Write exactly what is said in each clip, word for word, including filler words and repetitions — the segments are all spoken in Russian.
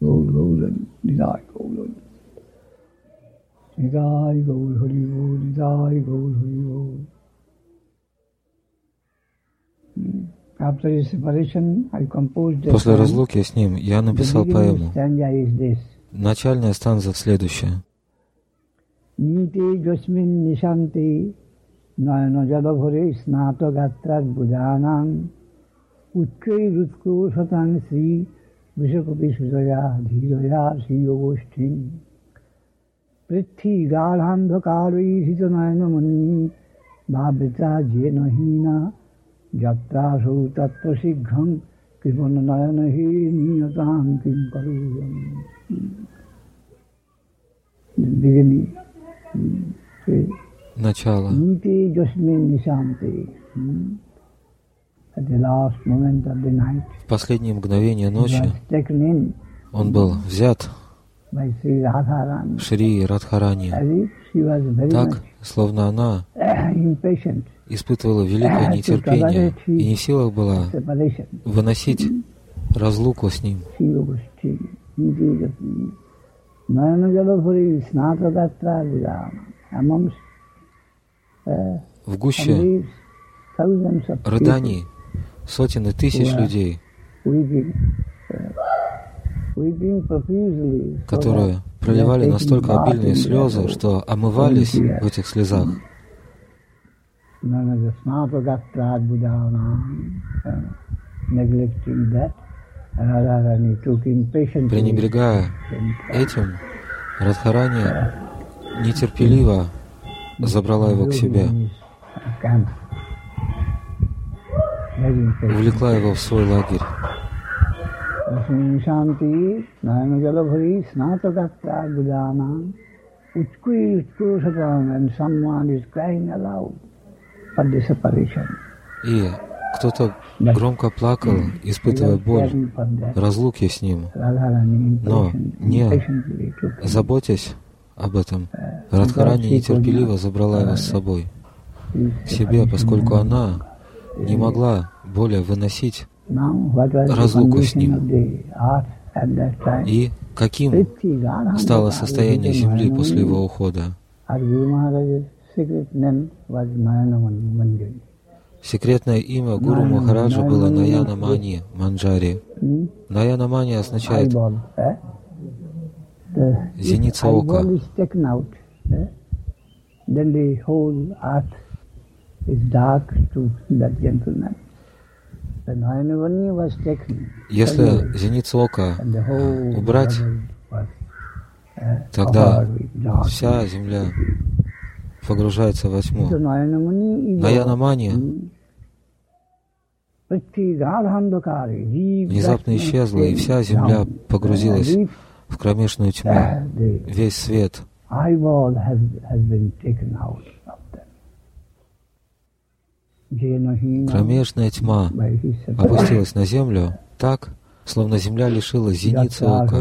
Gaur Gaur Nidai Gaur Nidai Gaur Hari Gaur Nidai Gaur Hari Gaur. После разлуки с ним я написал поэму. Начальная станза следующая. Jatrasau tattva sigham kripananayanahi niyatam kim karuyam. Beginning. Начало. Niti jasmin nishanti. At the last moment of the night. В последние мгновения ночи он был взят Шри Радхарани, так, словно она испытывала великое нетерпение и не в силах была выносить разлуку с ним. В гуще рыданий сотен и тысяч людей, которые проливали настолько обильные слезы, что омывались в этих слезах. Пренебрегая этим, Радхарани нетерпеливо забрала его к себе, увлекла его в свой лагерь. И кто-то громко плакал, испытывая боль разлуки с ним, но не заботясь об этом, Радхарани нетерпеливо забрала его с собой к себе, поскольку она не могла более выносить разлуку с ним. И каким стало состояние земли после его ухода? Секретное имя Гуру Махараджа было Наяна Мани Манджари. Наяна Мани означает зеница ока. Если зеницу ока убрать, тогда вся земля погружается во тьму. Наяна Мани внезапно исчезла, и вся земля погрузилась в кромешную тьму. Весь свет кромешная тьма опустилась на землю так, словно земля лишилась зеницы ока.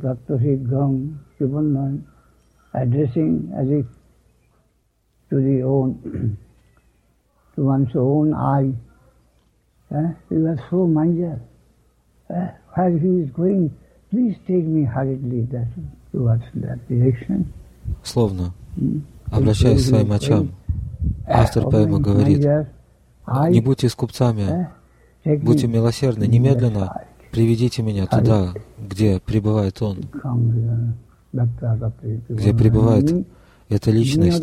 Словно, обращаясь к своим очам, автор поэмы говорит: не будьте скупцами, будьте милосердны, немедленно приведите меня туда, где пребывает он, где пребывает эта личность.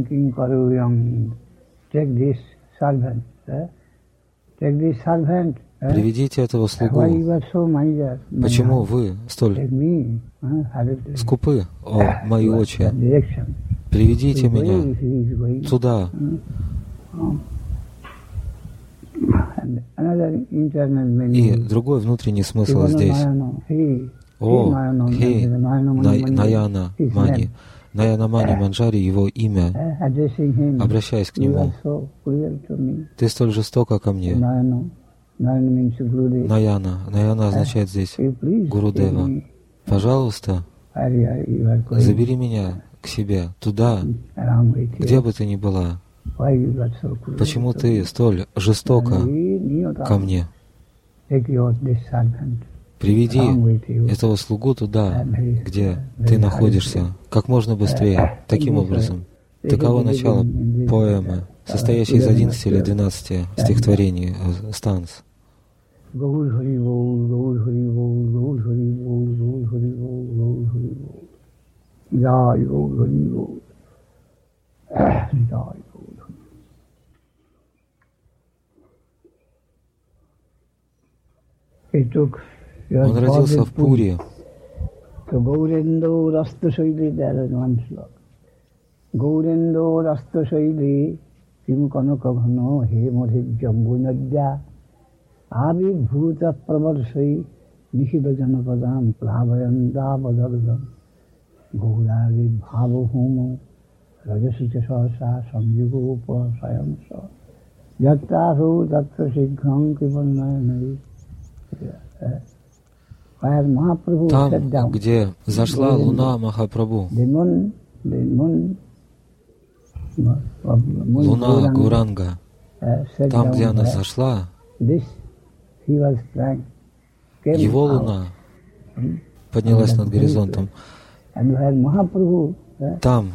Приведите этого слугу. Почему вы столь скупы, о мои очи? Приведите меня туда. И другой внутренний смысл здесь. О, хей, Наяна Мани. Наяна Мани Манджари, его имя, обращаясь к нему: ты столь жестока ко мне. Наяна. Наяна означает здесь Гурудева. Пожалуйста, забери меня к себе, туда, где бы ты ни была. Почему ты столь жестока ко мне? приведи этого слугу туда, где ты находишься, как можно быстрее. Таким образом, таково начало поэмы, состоящей из одиннадцати или двенадцати стихотворений, станц. Он родился в Пури. Gaurendo Rasta Shaili, there is one slok. Gaurendo Rasta Shaili, Kim Kanakavano, He Modhit Jambu Nadya, Abi Bhuta Pravarsai, Nishida Janapadam, Plavayanda Badardam, Gaurari Bhava Homo, Rajasita Sasa, Samjugo Upa Sayamsa, Yattahu Datta Shikham Kivanayanayi. Там, где зашла луна Махапрабху, луна Гауранга, там, где она зашла, его луна поднялась над горизонтом. Там,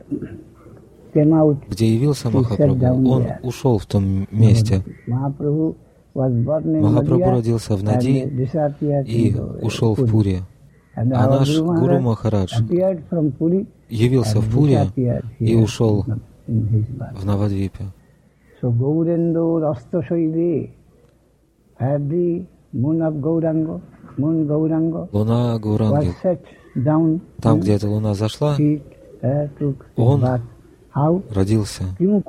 где явился Махапрабху, он ушел в том месте. Махапрабху родился в Нади и ушел в Пури. А наш Гуру Махарадж явился в Пури и ушел в Навадвипе. Луна Гауранги, там, где эта луна зашла, он родился.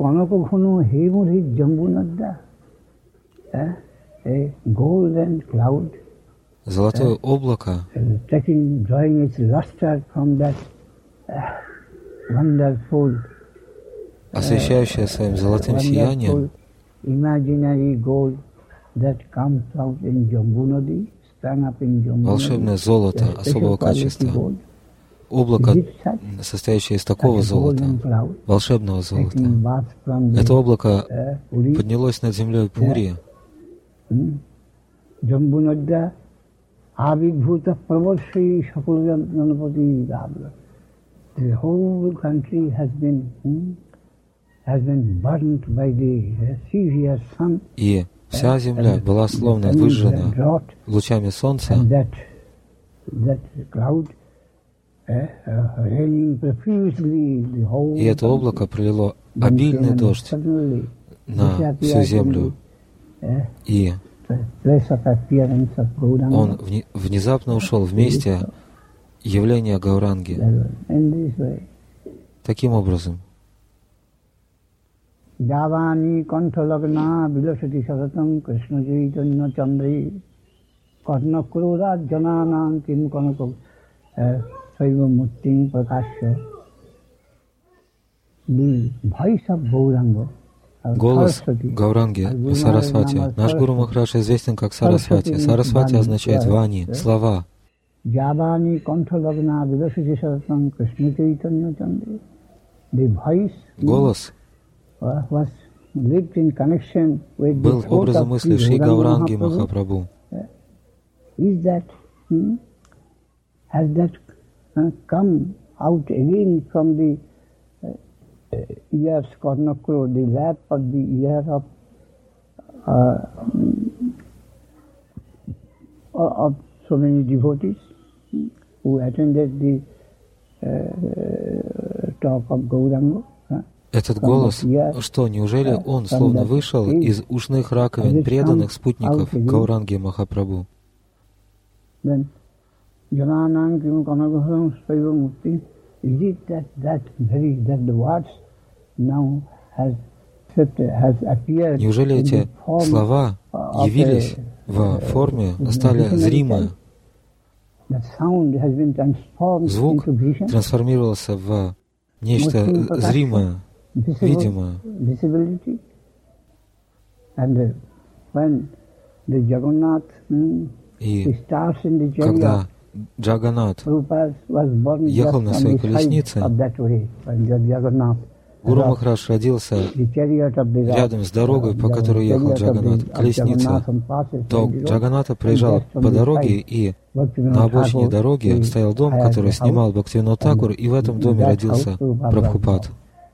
Золотое облако, освещающее своим золотым сиянием волшебное золото особого качества. Облако, состоящее из такого золота, волшебного золота. Это облако поднялось над землей Пури. Jambunadya Abhibhuta Pravarshi Shakulanapati Dabla. The whole country has been hmm, has been burnt by the Syria's sun. И вся земля была словно выжжена лучами солнца. That, that cloud, uh, raining profusely the whole. И это облако пролило обильный дождь на всю землю. И он внезапно ушел в месте явления Гауранги. Таким образом. Javani Kanthalagna Vilasati Saratam Krishna Chaitanya Chandri Karna Kruda Jananam Kim Kanako Saiva Mutting Prakasya. The voice of Gauranga. Голос Гауранги, Сарасвати. Наш Гуру Махарадж известен как Сарасвати. Сарасвати означает «вани», «слова». Голос был образом мысли Шри Гауранги Махапрабху. Ears Karnakro, the lap of the ear of uh, of so many devotees who attended the uh, talk of Gauranga. Этот голос, что, неужели он словно вышел из ушных раковин преданных спутников Гауранги Махапрабху? Is it that that very that the words now has has appeared? Неужели эти слова явились в форме, стали зримы? Звук трансформировался в нечто зримое, видимое. И когда Джаганнат ехал на своей колеснице, Гуру Махарадж родился рядом с дорогой, по которой ехал Джаганнат, колесница, то Джаганната проезжал по дороге, и на обочине дороги стоял дом, который снимал Бхактивинод Тхакур, и в этом доме родился Прабхупад.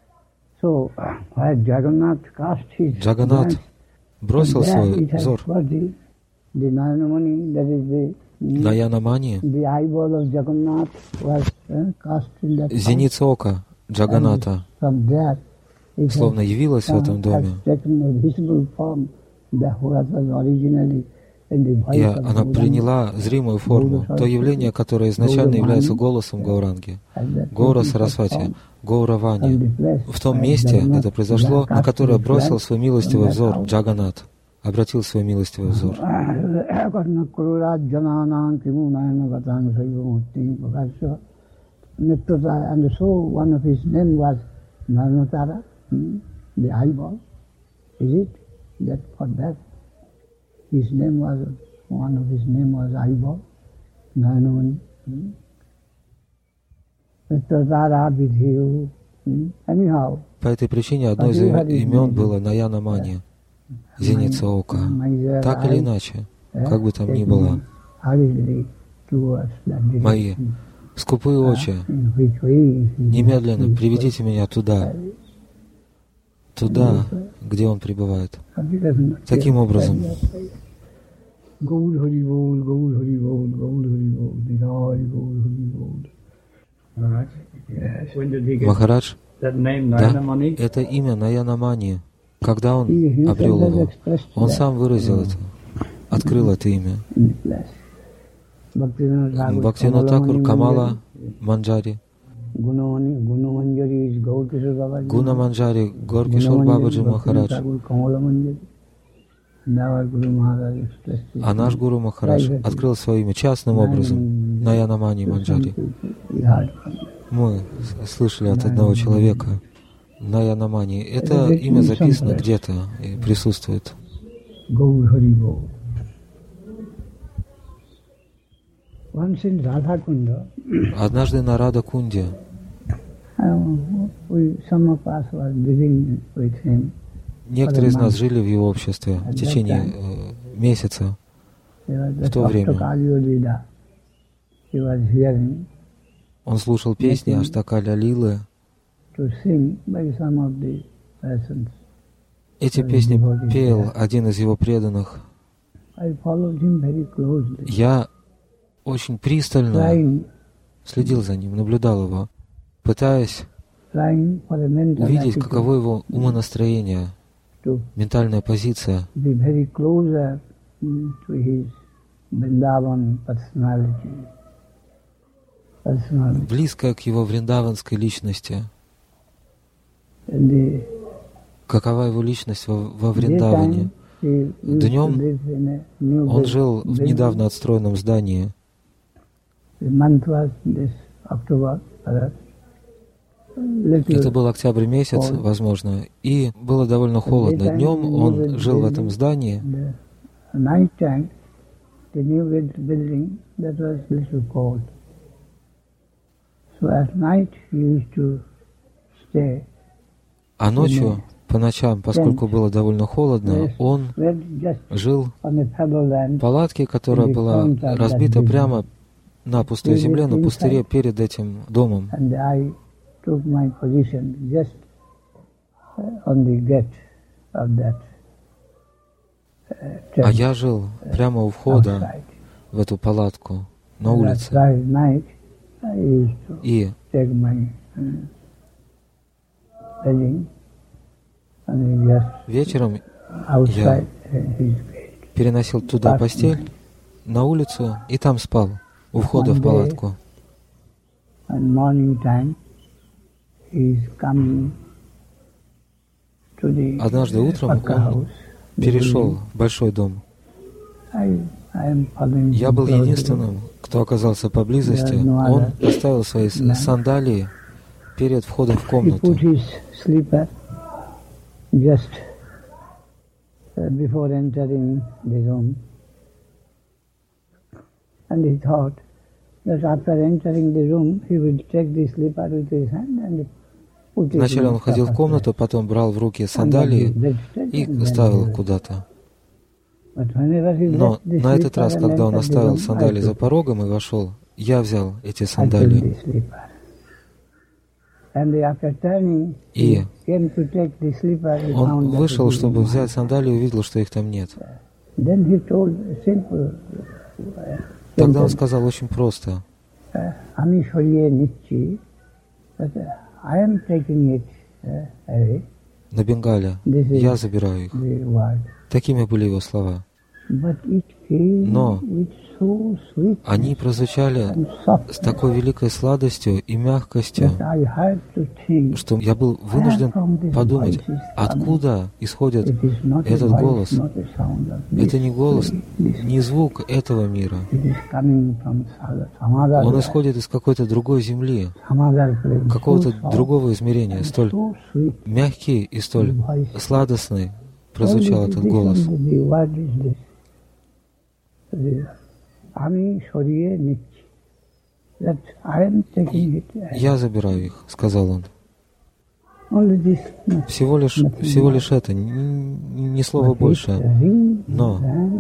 Джаганнат бросил свой взор Наянамани, зеница ока Джаганната, словно явилась в этом доме, и она приняла зримую форму, то явление, которое изначально является голосом Гауранги, Гаура Сарасвати, Гаура Вани. В том месте это произошло, на которое бросил свой милостивый взор Джаганнат, обратил свой милостивый взор. And so one of his name was Narnatara, the eyeball. Is it? That for that his name was, one of his name was eyeball, Narnamani. Narnatara Vidhiyu. Anyhow. По этой причине одно из имен было Наянамани, зеница ока. Так или иначе, как бы там ни было, мои скупые очи, немедленно приведите меня туда, туда, где он пребывает. Таким образом, Махарадж, да, это имя Наянамани, когда он обрел его, он сам выразил это, открыл это имя. Бхактивинод Тхакур Камала Манджари, Гуна Манджари Горкишор Бабаджи Махарадж. А наш Гуру Махарадж открыл свое имя частным образом, Наянамани Манджари. Мы слышали от одного человека, Наянамани. Это имя записано где-то и присутствует. Однажды на Рада-Кунде некоторые из нас жили в его обществе в течение э, месяца. В то время он слушал песни Аштакаля Лилы. Эти песни пел один из его преданных. Я очень пристально следил за ним, наблюдал его, пытаясь увидеть, каково его умонастроение, ментальная позиция, близкая к его вриндаванской личности. Какова его личность во, во Вриндаване? Днем он жил в недавно отстроенном здании. Это был октябрь месяц, возможно, и было довольно холодно. Днем он жил в этом здании. А ночью, по ночам, поскольку было довольно холодно, он жил в палатке, которая была разбита прямо на пустой земле, на пустыре перед этим домом. А я жил прямо у входа в эту палатку, на улице. И вечером я переносил туда постель, на улицу, и там спал, у входа в палатку. Однажды утром он перешел в большой дом. Я был единственным, кто оказался поблизости. Он поставил свои сандалии перед входом в комнату. And he thought that after entering the room, he will take the slipper with his hand and Вначале он входил в комнату, потом брал в руки сандалии и ставил их куда-то. Но на этот раз, когда он оставил сандалии за порогом и вошел, я взял эти сандалии. И он вышел, чтобы взять сандалии, и увидел, что их там нет. Тогда он сказал очень просто: на бенгале, я забираю их. Такими были его слова. Но они прозвучали с такой великой сладостью и мягкостью, что я был вынужден подумать, откуда исходит этот голос. Это не голос, не звук этого мира. Он исходит из какой-то другой земли, какого-то другого измерения. Столь мягкий и столь сладостный прозвучал этот голос. «Я забираю их», — сказал он. Всего лишь, всего лишь это, ни, ни слова больше. Но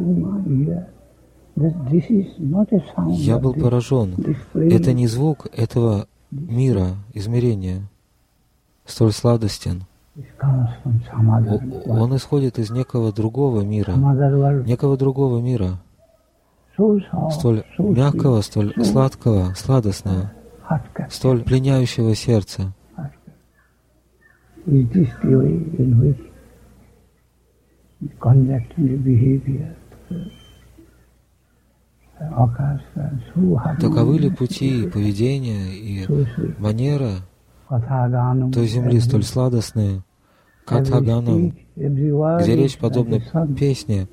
я был поражен. Это не звук этого мира, измерения, столь сладостен. Он исходит из некого другого мира, некого другого мира, столь мягкого, столь сладкого, сладостного, столь пленяющего сердце. Таковы ли пути и поведения и манера той земли, столь сладостные, Катхаганам, где речь подобна песне?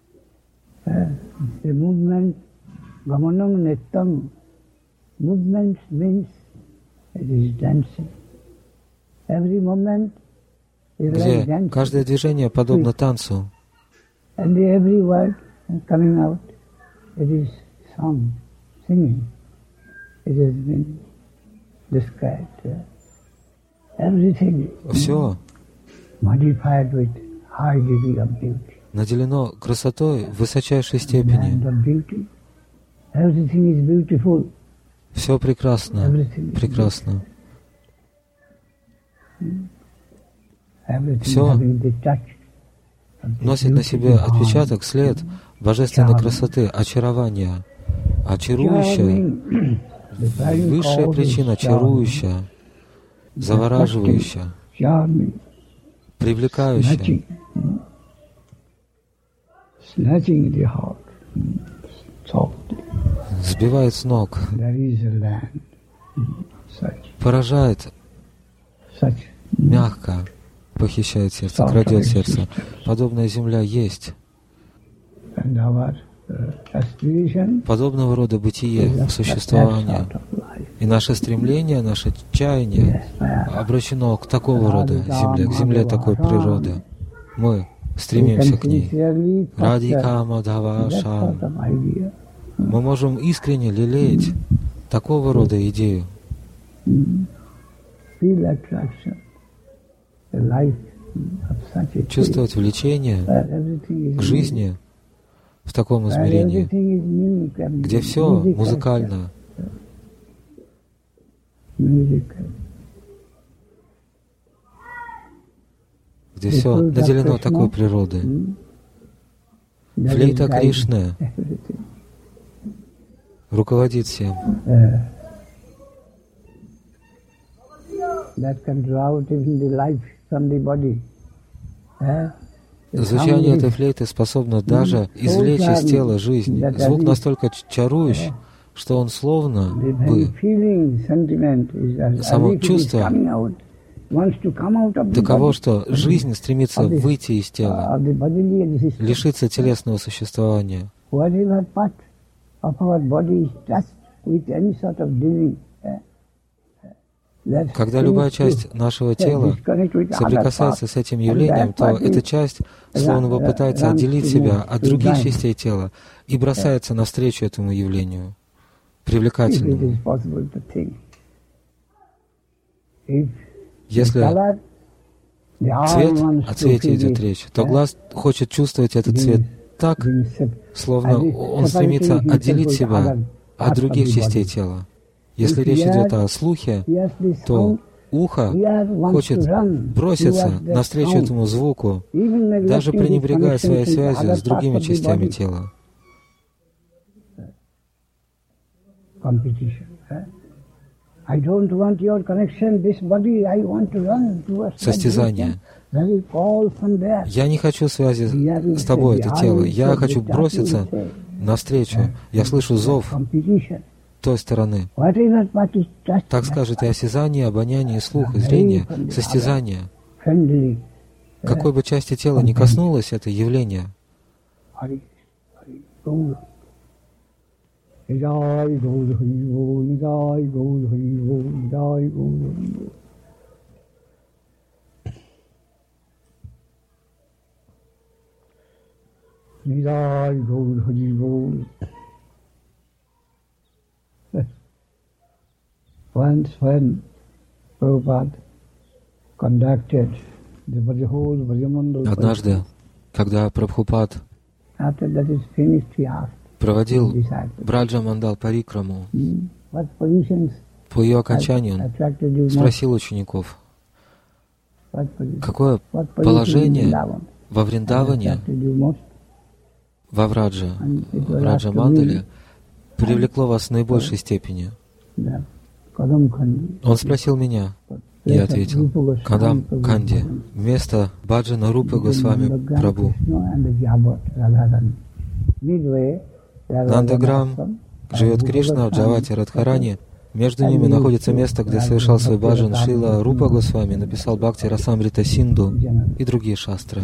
Где каждое движение подобно танцу. Все наделено красотой в высочайшей степени. Все прекрасно, прекрасно. Все носит на себе отпечаток, след божественной красоты, очарования, очарующая, высшая причина, чарующая, завораживающая, привлекающая, сбивает с ног, поражает, мягко похищает сердце, крадет сердце. Подобная земля есть. Подобного рода бытие, существование. И наше стремление, наше чаяние обращено к такого рода земле, к земле такой природы. Мы стремимся к ней. Радика Мадхава Шам. Мы можем искренне лелеять такого рода идею. Чувствовать влечение к жизни в таком измерении, где все музыкально, где все наделено такой природой. Флейта Кришны руководит всем. Звучание этой флейты способно даже извлечь из тела жизнь. Звук настолько чарующий, что он словно бы само чувство таково, что жизнь стремится выйти из тела, лишиться телесного существования. Когда любая часть нашего тела соприкасается с этим явлением, то эта часть словно бы пытается отделить себя от других частей тела и бросается навстречу этому явлению привлекательному. Если цвет, о цвете идет речь, то глаз хочет чувствовать этот цвет так, словно он стремится отделить себя от других частей тела. Если речь идет о слухе, то ухо хочет броситься навстречу этому звуку, даже пренебрегая своей связью с другими частями тела. Состязание. Я не хочу связи с тобой, это тело. Я хочу броситься навстречу. Я слышу зов той стороны. Так скажет и осязание, обоняние, слух, и зрение, состязание. Какой бы части тела ни коснулось это явление, Once when Prabhupada conducted the whole Brajamandal, однажды, когда Прабхупад проводил Браджа-мандал парикраму, по ее окончанию он спросил учеников, какое положение во Вриндаване, во Враджа, Враджа-мандале привлекло вас в наибольшей степени? Он спросил меня. Я ответил, Кадам Канди, место Баджана Рупы Госвами Прабху. Нандаграм живет Кришна в Джавати Радхарани. Между ними находится место, где совершал свой баджан Шрила Рупа Госвами, написал Бхакти Расамрита Синду и другие шастры.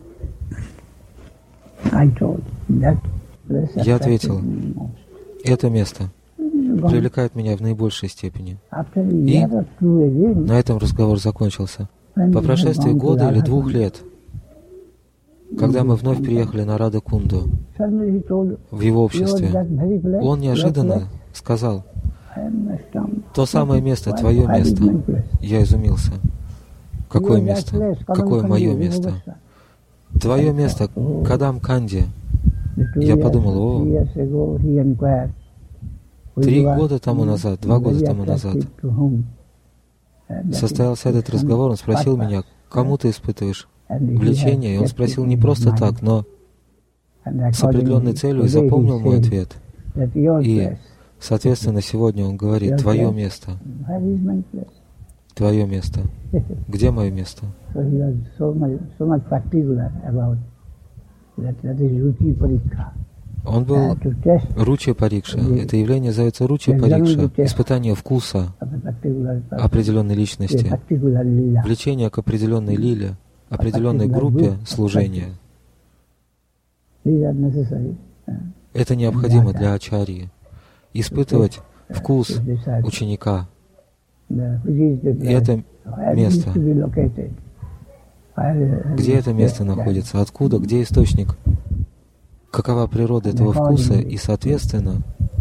Я ответил, это место привлекает меня в наибольшей степени. И на этом разговор закончился. По прошествии года или двух лет, когда мы вновь приехали на Рада-Кунду, в его обществе, он неожиданно сказал, «То самое место, твое место». Я изумился. Какое место? Какое мое место? Твое место, Кадам Канди. Я подумал, о, Три года тому назад, два года тому назад состоялся этот разговор. Он спросил меня, кому ты испытываешь влечение? И он спросил не просто так, но с определенной целью, и запомнил мой ответ. И, соответственно, сегодня он говорит, твое место. Твое место. Где мое место? Он был Ручи Парикша. Это явление зовется Ручи Парикша. Испытание вкуса определенной личности, влечение к определенной лиле, определенной группе служения. Это необходимо для ачарьи. Испытывать вкус ученика. И это место. Где это место находится? Откуда? Где источник? Какова природа этого вкуса? И, соответственно,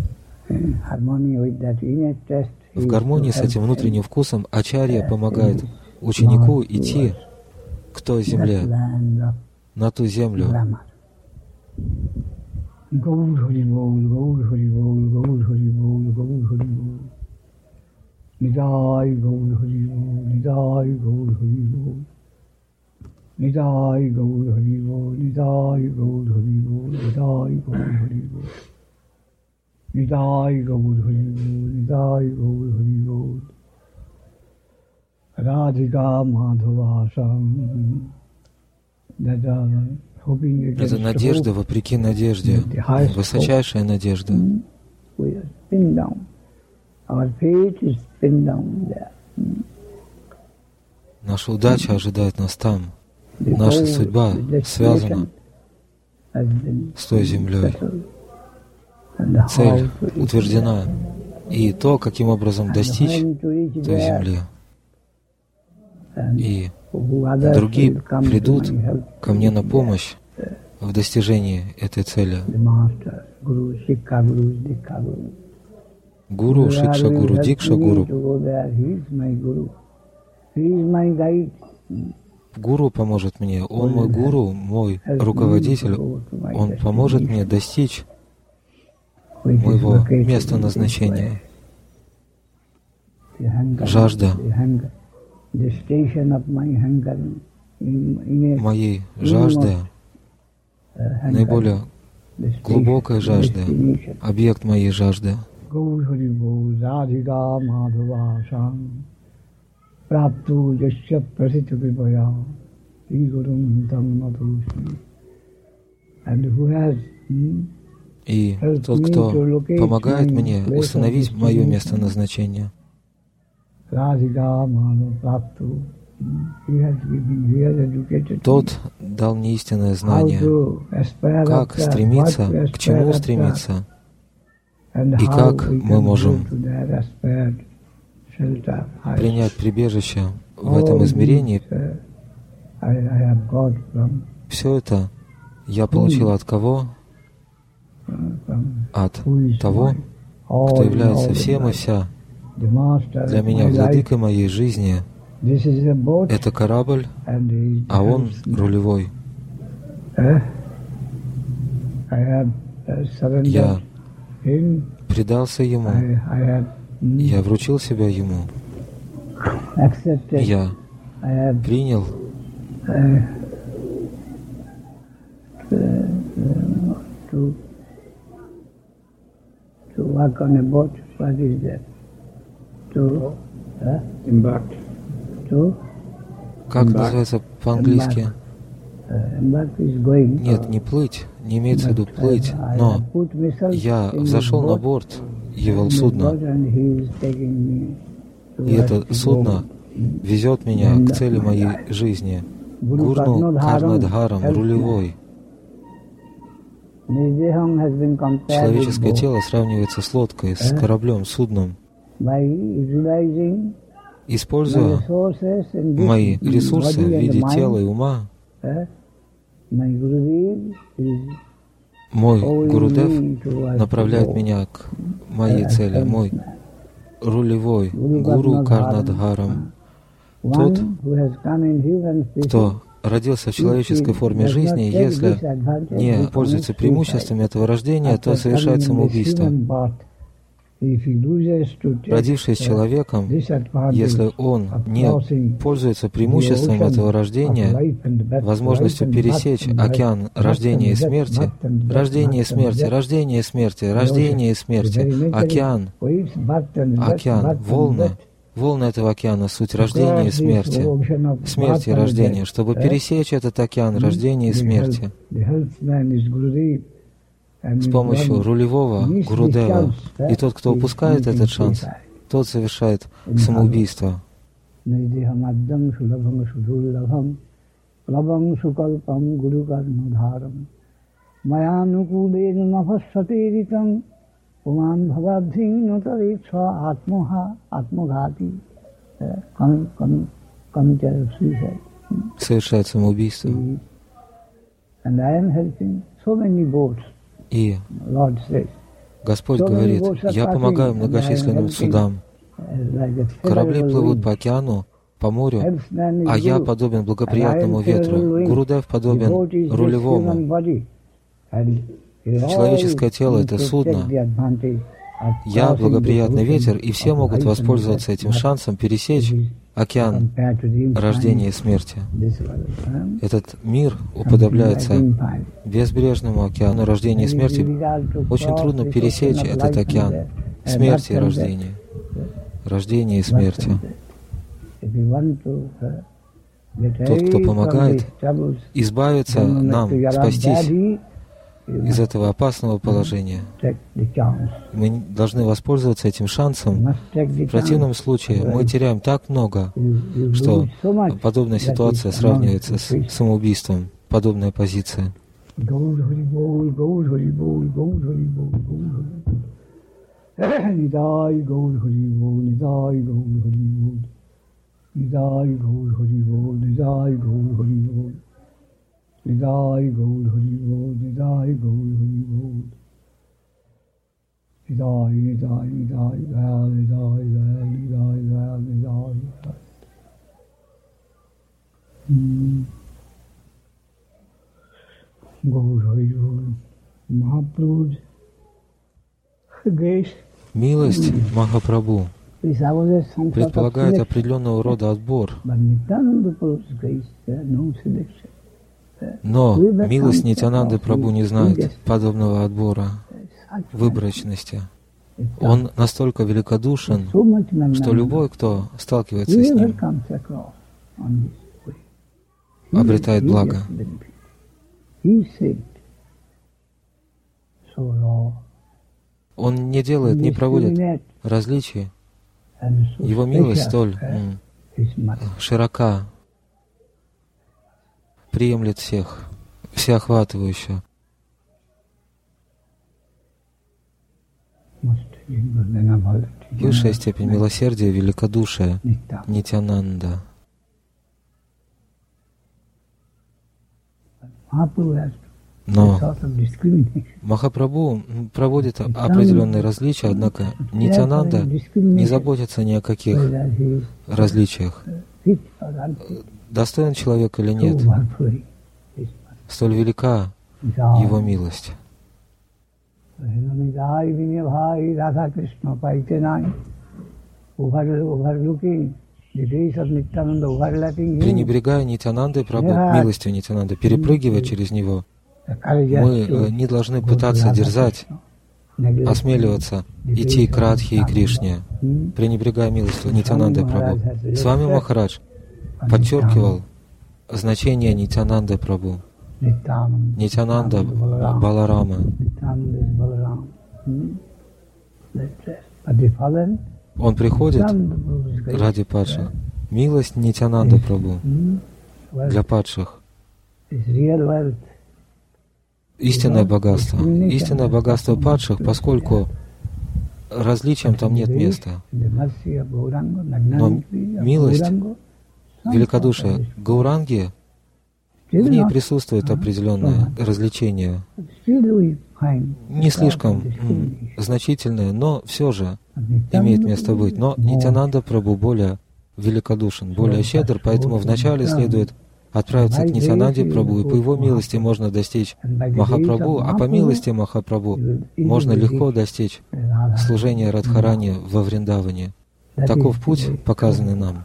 в гармонии с этим внутренним вкусом ачарья помогает ученику идти к той земле, на ту землю. Nidai Gaur Hari Bol, Nidai Gaur Hari Bol, Nidai Gaur Hari Bol, Nidai Gaur Hari Bol, Nidai Gaur Hari Bol, Radhika Madhava Sam, это надежда вопреки надежде, высочайшая надежда. Наша удача ожидает нас там. Наша судьба связана с той землей. Цель утверждена. И то, каким образом достичь той земли. И другие придут ко мне на помощь в достижении этой цели. Гуру, Шикша Гуру, Дикша Гуру. Гуру поможет мне. Он мой гуру, мой руководитель. Он поможет мне достичь моего места назначения. Жажда моей жажды, наиболее глубокая жажда, объект моей жажды. И тот, кто помогает мне установить мое место назначения, тот дал мне истинное знание, как стремиться, к чему стремиться, и как мы можем принять прибежище в этом измерении. Все это я получил от кого? От того, кто является всем и вся. Для меня владыкой моей жизни это корабль, а он рулевой. Я предался ему, я вручил себя ему, я принял to work on a boat, what is that? To uh, embark. To Как embark. Называется по-английски? Embark is going. Нет, не плыть, не имеется в виду плыть, но я взошел на борт его судна, и это судно везет меня к цели моей жизни. Гурну Карнадхарам, рулевой. Человеческое тело сравнивается с лодкой, с кораблем, судном. Используя мои ресурсы в виде тела и ума, мой Гурудев направляет меня к моей цели, мой рулевой Гуру Карнадхарам, тот, кто родился в человеческой форме жизни, если не пользуется преимуществами этого рождения, то совершает самоубийство. Родившись человеком, если он не пользуется преимуществом этого рождения, возможностью пересечь океан рождения и смерти, рождения и смерти, рождения и смерти, рождения и смерти, океан, океан, волны, волны этого океана — суть рождения и смерти, смерти и рождения. Чтобы пересечь этот океан рождения и смерти, с помощью рулевого Гурудева, и тот, кто упускает этот шанс, тот совершает самоубийство. Совершает самоубийство. И Господь говорит: «Я помогаю многочисленным судам. Корабли плывут по океану, по морю, а я подобен благоприятному ветру. Гурудев подобен рулевому. Человеческое тело — это судно. Я благоприятный ветер, и все могут воспользоваться этим шансом пересечь океан рождения и смерти. Этот мир уподобляется безбрежному океану рождения и смерти. Очень трудно пересечь этот океан смерти и рождения, рождения и смерти. Тот, кто помогает избавиться нам, спастись из этого опасного положения. Мы должны воспользоваться этим шансом. В противном случае мы теряем так много, что подобная ситуация сравнивается с самоубийством, подобная позиция. Nidai Gaur Hari Bol, Nidai Gaur Hari Bol. Nidai, Nidai, Nidai, Gal, Nidai, Gal, Nidai, Gal, Nidai, Gal. Милость Махапрабху предполагает определенного рода отбор. Но милость Нитьянанды Прабху не знает подобного отбора, выборочности. Он настолько великодушен, что любой, кто сталкивается с ним, обретает благо. Он не делает, не проводит различий. Его милость столь м, широка, приемлет всех, всеохватывающая. Высшая степень милосердия, великодушия, Нитьянанда. Но Махапрабху проводит определенные различия, однако Нитьянанда не заботится ни о каких различиях. Достоин человек или нет, столь велика его милость. Пренебрегая Нитьянандой Прабху, милостью Нитьянанды, перепрыгивая через него, мы не должны пытаться дерзать, осмеливаться идти к Радхе и Кришне, пренебрегая милостью Нитьянанды Прабху. С вами Махарадж подчеркивал значение Нитьянанды Прабху, Нитьянанда Баларама. Он приходит ради падших. Милость Нитьянанды Прабху для падших. Истинное богатство. Истинное богатство падших, поскольку различиям там нет места. Но милость, великодушие Гауранги, в ней присутствует определенное развлечение. Не слишком м, значительное, но все же имеет место быть. Но Нитьянанда Прабху более великодушен, более щедр, поэтому вначале следует отправиться к Нитьянанде Прабху, и по его милости можно достичь Махапрабху, а по милости Махапрабху можно легко достичь служения Радхарани во Вриндаване. Таков путь, показанный нам.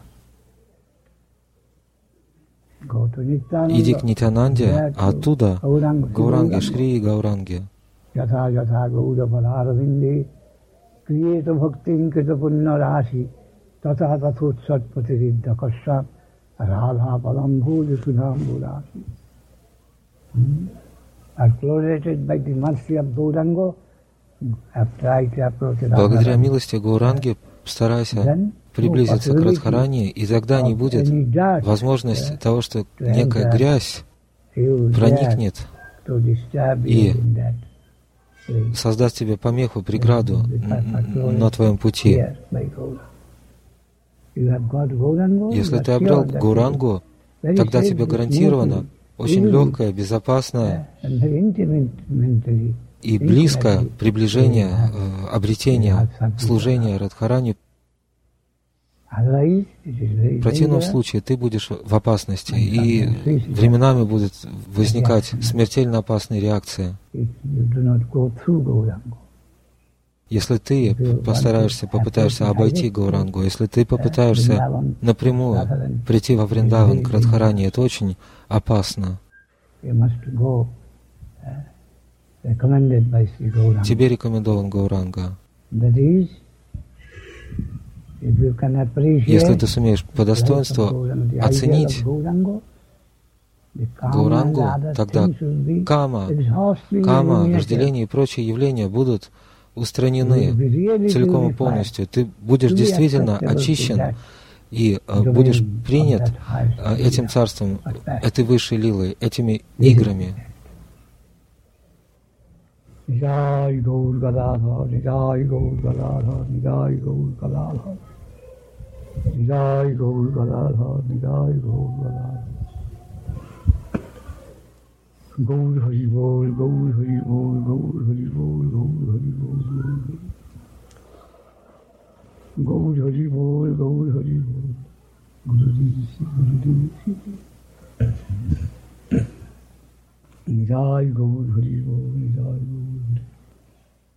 Иди к Нитьянанде, а оттуда к Гауранге, Шри и Гауранге. Благодаря милости Гауранги старайся приблизиться к Радхарани, и тогда не будет возможности того, что некая грязь проникнет и создаст тебе помеху, преграду на твоем пути. Если ты обрел Гаурангу, тогда тебе гарантировано очень легкое, безопасное и близкое приближение, обретение служения Радхарани. В противном случае ты будешь в опасности, и временами будут возникать смертельно опасные реакции. Если ты постараешься, попытаешься обойти Гаурангу, если ты попытаешься напрямую прийти во Вриндаван к Радхарани, это очень опасно. Тебе рекомендован Гауранга. Если ты сумеешь по достоинству оценить Гаурангу, тогда кама, кама, вожделение и прочие явления будут устранены целиком и полностью. Ты будешь действительно очищен и будешь принят этим царством, этой высшей лилой, этими играми. Jai Gaur Gadadhar, Jai Gaur Gadadhar, Jai Gaur Gadadhar, Jai Gaur Gadadhar, Jai Gaur Gadadhar. Gaur Hari Bol, Gaur Hari Bol, Gaur Hari Bol, Gaur Hari Bol, Gaur Hari Bol, Gaur Hari Bol. Guru Ji, Guru Ji. Jai Gaur Hari Bol, Jai Gaur.